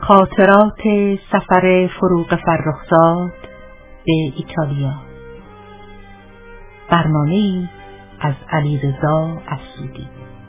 خاطرات سفر فروغ فرخزاد به ایتالیا. برنامه‌ای از علیرضا اسیدی.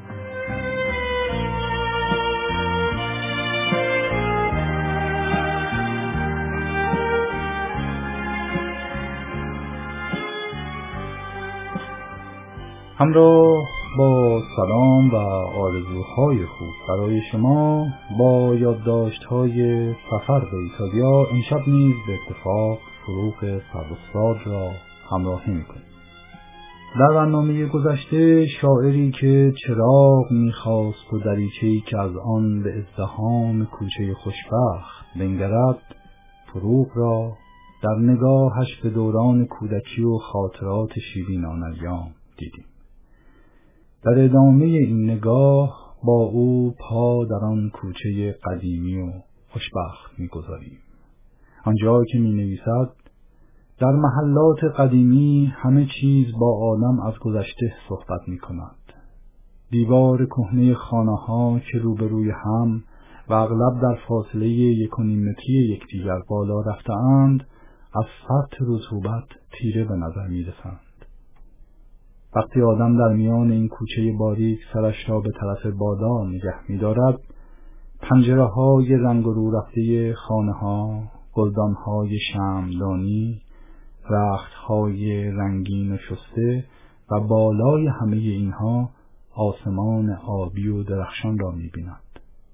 همراه با سلام و آرزوهای خوب برای شما با یادداشت‌های سفر به ایتالیا، امشب نیز به اتفاق فروغ فرخزاد را همراهی می‌کنیم. در برنامه گذشته شاعری که چراغ می‌خواست و دریچه‌ای که از آن به ازدحام کوچه خوشبخت بنگرد، فروغ را در نگاهش به دوران کودکی و خاطرات شیرین آن ایام دیدیم. در ادامه این نگاه با او پا در آن کوچه قدیمی و خوشبخت می‌گذاریم. آنجا که می‌نویسد: در محلات قدیمی همه چیز با آدم از گذشته صحبت می‌کند. دیوار کهنه خانه‌ها که روبروی هم و اغلب در فاصله 1.5 متری یکدیگر بالا رفته‌اند، از سطح رطوبت تیره به نظر می‌رسند. وقتی آدم در میان این کوچه باریک سرش را به طرف بالا نگه می‌دارد، پنجره‌های رنگ و رو رفته خانه‌ها، گلدان‌های شمعدانی، رخت‌های رنگین و شسته و بالای همه اینها آسمان آبی و درخشان را می‌بیند.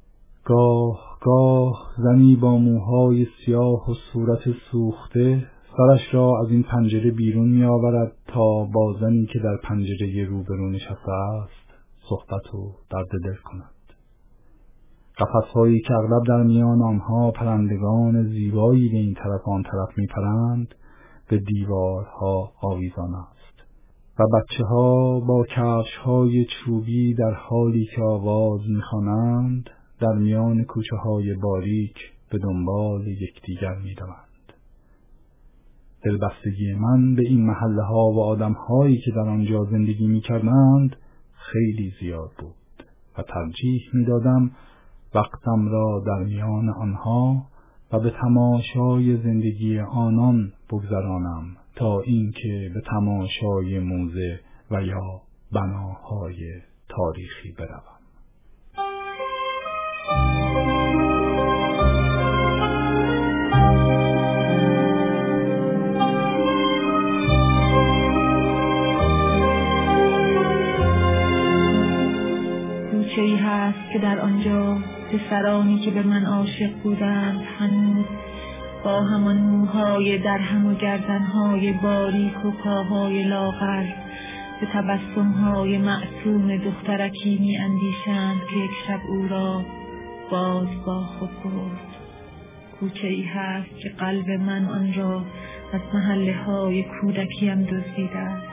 گاه زنی با موهای سیاه و صورت سوخته سرش را از این پنجره بیرون می آورد تا با زنی که در پنجره روبرو نشسته است صحبت و درد دل کند. قفس‌هایی که اغلب در میان آنها پرندگان زیبایی به این طرف آن طرف می پرند به دیوارها آویزان است و بچه‌ها با کفش‌های چوبی در حالی که آواز می خوانند در میان کوچه‌های باریک به دنبال یکدیگر می دوند. دلبستگی من به این محله‌ها و آدم‌هایی که در آنجا زندگی می‌کردند خیلی زیاد بود و ترجیح می‌دادم وقتم را در میان آنها و به تماشای زندگی آنان بگذرانم تا اینکه به تماشای موزه و یا بناهای تاریخی بروم. کوچه‌ای هست که در آنجا پسرانی که به من عاشق بودند هنوز با همان موهای درهم و گردنهای باریک و پاهای لاغر به تبسمهای معصوم دخترکی می اندیشند که یک شب او را باز با خود برد. کوچه‌ای هست که قلب من آن را از محله‌های کودکیم دزدیده است.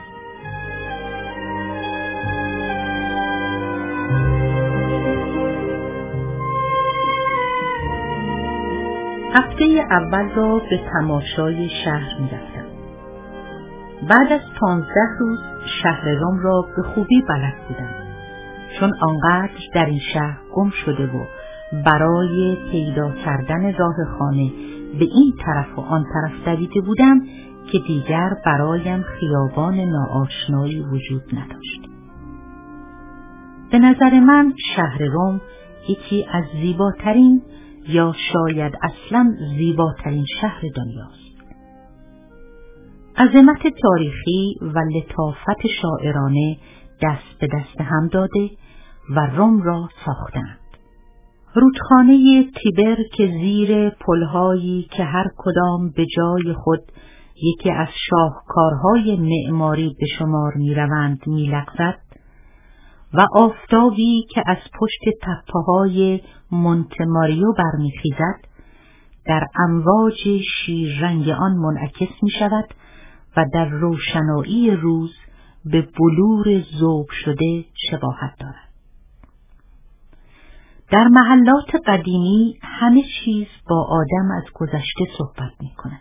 هفته اول را به تماشای شهر می رفتم. بعد از 15 روز شهر رم را به خوبی بلد بودم، چون آنقدر در این شهر گم شده و برای پیدا کردن راه خانه به این طرف و آن طرف دویده بودم که دیگر برایم خیابان ناآشنایی وجود نداشت. به نظر من شهر رم یکی از زیباترین یا شاید اصلاً زیباترین شهر دنیاست. عظمت تاریخی و لطافت شاعرانه دست به دست هم داده و رم را ساختند. رودخانه تیبر که زیر پلهایی که هر کدام به جای خود یکی از شاهکارهای معماری به شمار می‌روند می‌لغزد و آفتابی که از پشت تپه‌های مونتماریو برمیخیزد در امواج شیررنگ آن منعکس می شود و در روشنایی روز به بلور ذوب شده شباهت دارد. در محلات قدیمی همه چیز با آدم از گذشته صحبت می کند.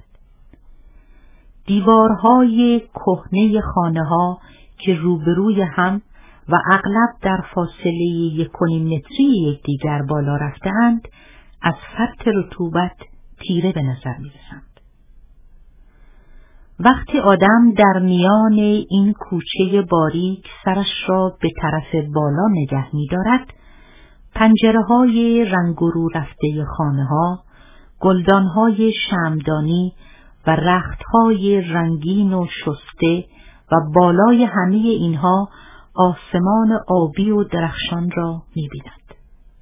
دیوارهای کهنه خانه‌ها که روبروی هم و اغلب در فاصله 1.5 متری یکدیگر بالا رفته‌اند، از فرط رطوبت تیره به نظر می‌رسند. وقتی آدم در میان این کوچه باریک سرش را به طرف بالا نگه می‌دارد، پنجره‌های رنگ و رو رفته خانه‌ها، گلدان‌های شمعدانی و رخت‌های رنگین و شسته و بالای همه اینها آسمان آبی و درخشان را می‌بیند.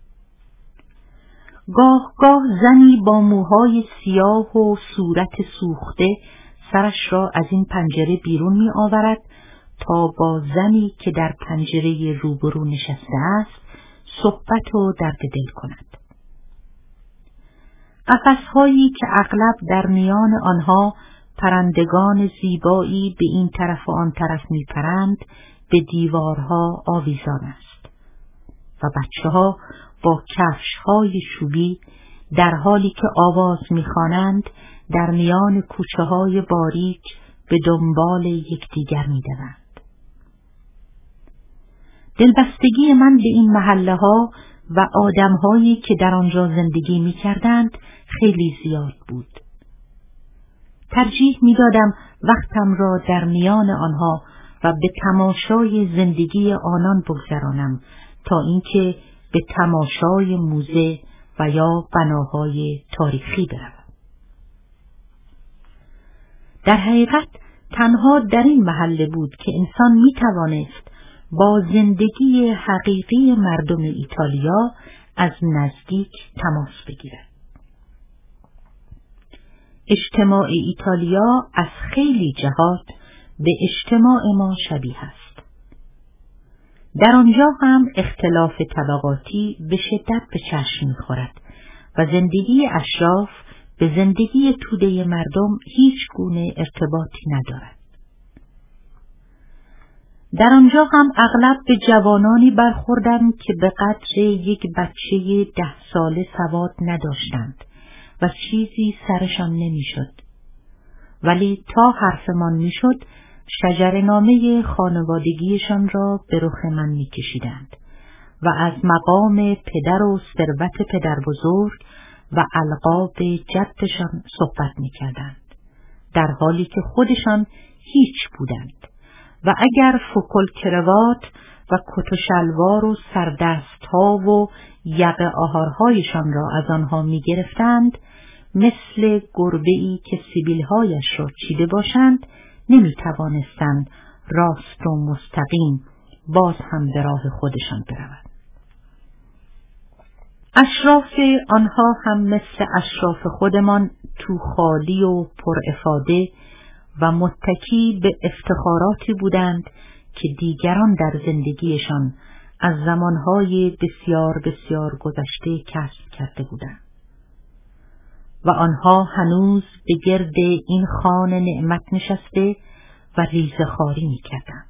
گاه گاه زنی با موهای سیاه و صورت سوخته سرش را از این پنجره بیرون می‌آورد تا با زنی که در پنجره روبرو نشسته است صحبت و درد دل کند. قفس‌هایی که اغلب در میان آنها پرندگان زیبایی به این طرف و آن طرف می‌پرند به دیوارها آویزان است و بچه‌ها با کفش‌های چوبی در حالی که آواز می‌خوانند در میان کوچه‌های باریک به دنبال یکدیگر می‌دوند. دلبستگی من به این محله‌ها و آدم‌هایی که در آنجا زندگی می‌کردند خیلی زیاد بود. ترجیح می‌دادم وقتم را در میان آنها و به تماشای زندگی آنان بگذرانم تا اینکه به تماشای موزه و یا بناهای تاریخی بروم. در حقیقت تنها در این محله بود که انسان می‌توانست با زندگی حقیقی مردم ایتالیا از نزدیک تماس بگیرد. اجتماع ایتالیا از خیلی جهات به اجتماع ما شبیه است. در آنجا هم اختلاف طبقاتی به شدت به چشم می‌خورد و زندگی اشراف به زندگی توده مردم هیچ گونه ارتباطی ندارد. در آنجا هم اغلب به جوانانی برخوردند که به قدر یک بچه 10 ساله سواد نداشتند و چیزی سرشان نمیشد. ولی تا حرفمان میشد شجره‌نامه خانوادگیشان را به رخ من میکشیدند و از مقام پدر و ثروت پدر بزرگ و القاب جدشان صحبت میکردند، در حالی که خودشان هیچ بودند و اگر فوکل کروات و کت و شلوار و سردست‌ها و یقه آهارهایشان را از آنها می‌گرفتند، مثل گربه‌ای که سیبیل‌هایش را چیده باشند نمی‌توانستند راست و مستقیم باز هم به راه خودشان بروند. اشراف آنها هم مثل اشراف خودمان تو خالی و پر افاده و متکی به افتخاراتی بودند که دیگران در زندگیشان از زمانهای بسیار بسیار گذشته کسب کرده بودند و آنها هنوز به گرد این خوان نعمت نشسته و ریزه‌خواری می‌کردند.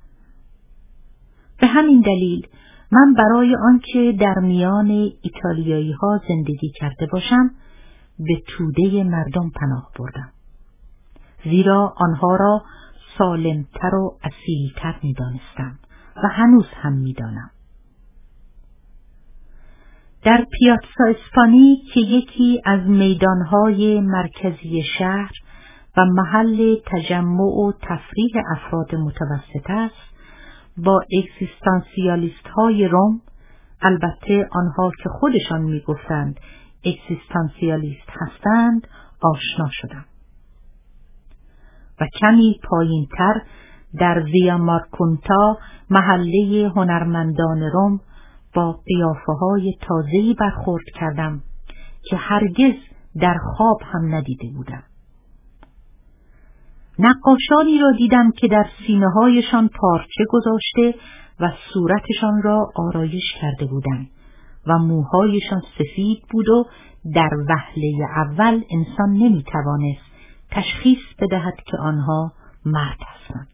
به همین دلیل من برای آنکه در میان ایتالیایی‌ها زندگی کرده باشم به توده مردم پناه بردم، زیرا آنها را سالمتر و اصیلتر می‌دانستم و هنوز هم می‌دانم. در پیاتزا اسپانی که یکی از میدانهای مرکزی شهر و محل تجمع و تفریح افراد متوسط است، با اگزیستانسیالیست‌های روم، البته آنها که خودشان می‌گفتند اگزیستانسیالیست هستند، آشنا شدم. و کمی پایین‌تر در ویا مارکونتا محله هنرمندان روم با قیافه‌های تازه‌ای برخورد کردم که هرگز در خواب هم ندیده بودم. نقاشانی را دیدم که در سینه‌هایشان پارچه گذاشته و صورتشان را آرایش کرده بودند و موهایشان سفید بود و در وهله اول انسان نمی‌توانست تشخیص بدهد که آنها مرد هستند.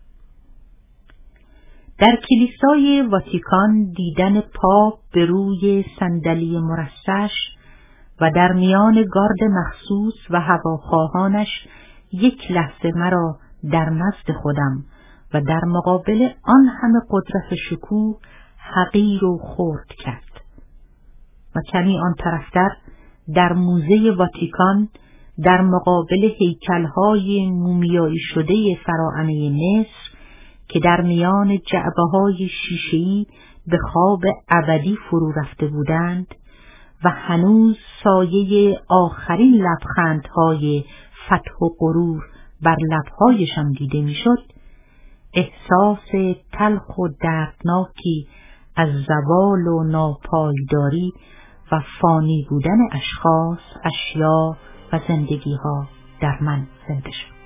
در کلیسای واتیکان دیدن پاپ به روی صندلی مرصعش و در میان گارد مخصوص و هواخواهانش یک لحظه مرا در نزد خودم و در مقابل آن همه قدرت شکوه حقیر و خرد کرد و کمی آن طرفتر در موزه واتیکان در مقابل هیکل‌های مومیایی شده فراعنه مصر که در میان جعبه‌های شیشه‌ای به خواب ابدی فرو رفته بودند و هنوز سایه آخرین لبخندهای فتح و غرور بر لب‌هایشان دیده می‌شد، احساس تلخ و دردناکی از زوال و ناپایداری و فانی بودن اشخاص، اشیا و زندگی‌ها در من زنده شد.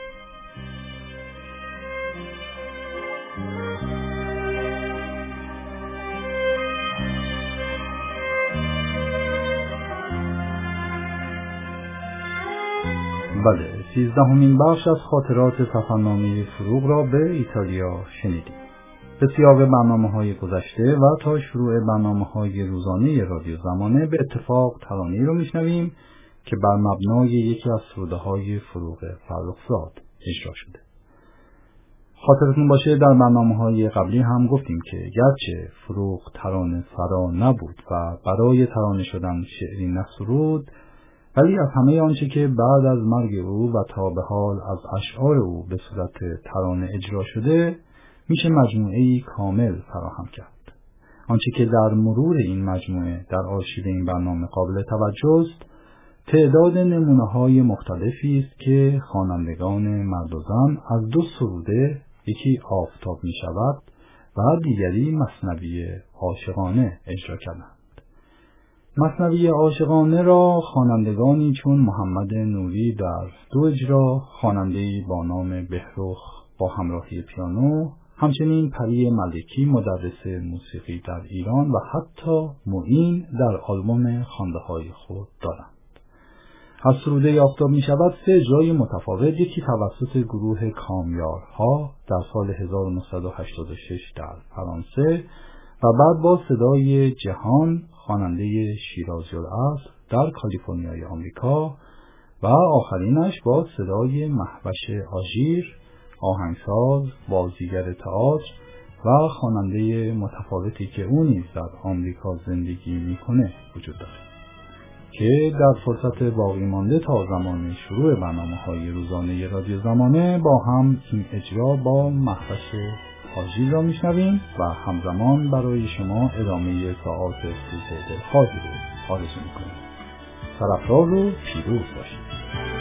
بله، 13مین بخش از خاطرات سفرنامه فروغ را به ایتالیا شنیدیم. به سیاق برنامه‌های گذشته و تا شروع برنامه‌های روزانه رادیو زمانه به اتفاق ترانه‌ای رو میشنویم که بر مبنای یکی از سروده‌های فروغ فرخزاد اجرا شده. خاطرتون باشه در برنامه‌های قبلی هم گفتیم که گرچه فروغ ترانه سرا نبود و برای ترانه شدن شعری نسرود، ولی از همه آنچه که بعد از مرگ او و تا به حال از اشعار او به صورت ترانه اجرا شده میشه مجموعه‌ای کامل فراهم کرد. آنچه که در مرور این مجموعه در آرشیو این برنامه قابل توجه است، تعداد نمونه‌های مختلفی است که خوانندگان مرد و زن از دو سروده، یکی آفتاب می شود و دیگری مثنوی عاشقانه اجرا کردند. مثنوی عاشقانه را خوانندگانی چون محمد نوری در دو اجرا، خواننده‌ای با نام بهرخ با همراهی پیانو، همچنین پری ملکی مدرس موسیقی در ایران و حتی معین در آلبوم خوانده‌های خود دارند. از سروده آفتاب می شود سه اجرای متفاوت، یکی توسط گروه کامیارها در سال 1986 در فرانسه و بعد با صدای جهان خواننده شیرازی الاصل در کالیفرنیای آمریکا و آخرینش با صدای مهوش آژیر، آهنگساز، بازیگر تئاتر و خواننده متفاوتی که او نیز در آمریکا زندگی میکنه وجود دارد که در فرصت باقی مانده تا زمان شروع برنامه‌های روزانه رادیو زمانه با هم این اجرا با مهوش آژیر را میشنویم و همزمان برای شما ادامه ساعات سوز دلخواهی رو آرزو میکنیم. سرافراز و پیروز باشید.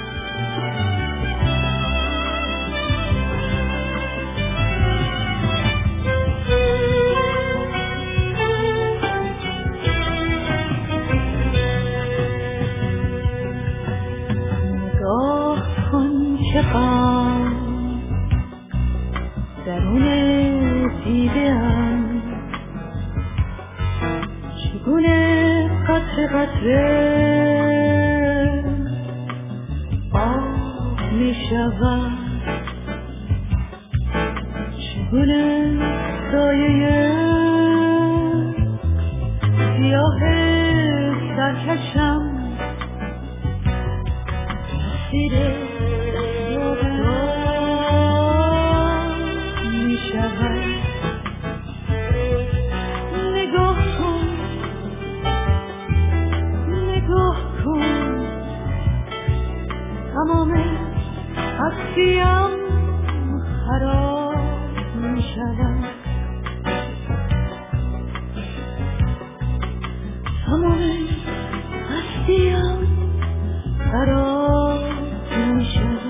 درون دیده‌ام چگونه قطره قطره آب می شود، چگونه سایه سیاه سرکشم اسیر تمام هستیم خراب می شود، تمام هستیم خراب می شود.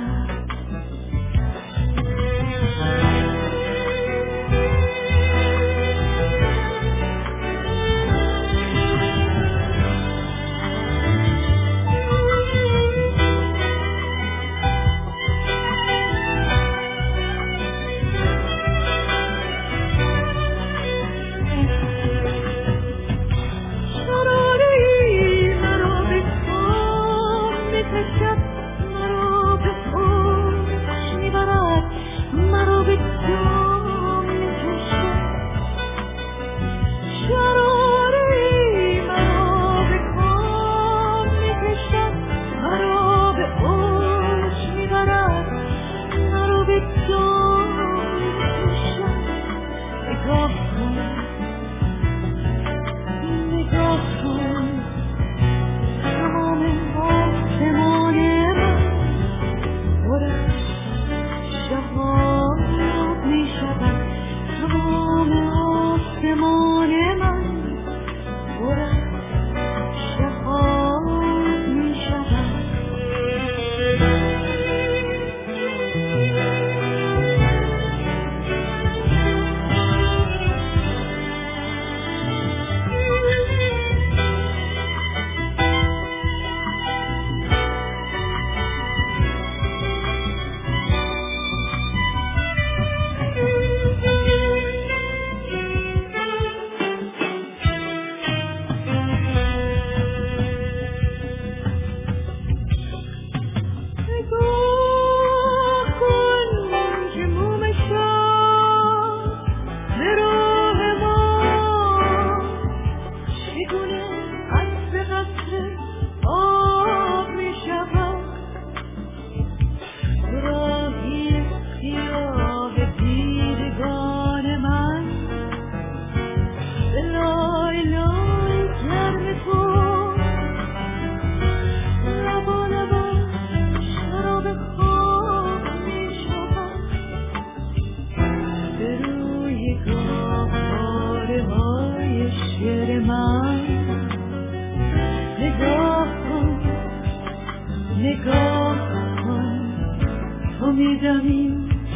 نگاه کن تو میدمی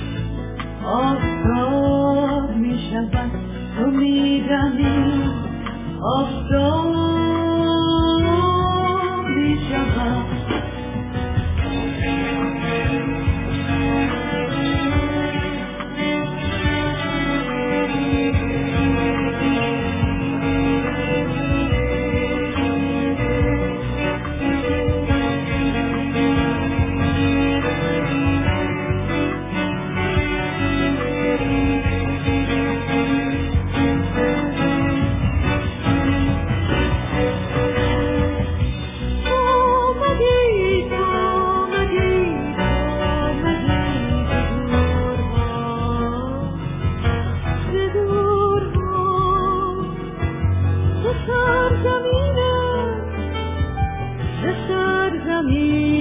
آفتاب میشود تو میدمی آفتاب میشود سرزمین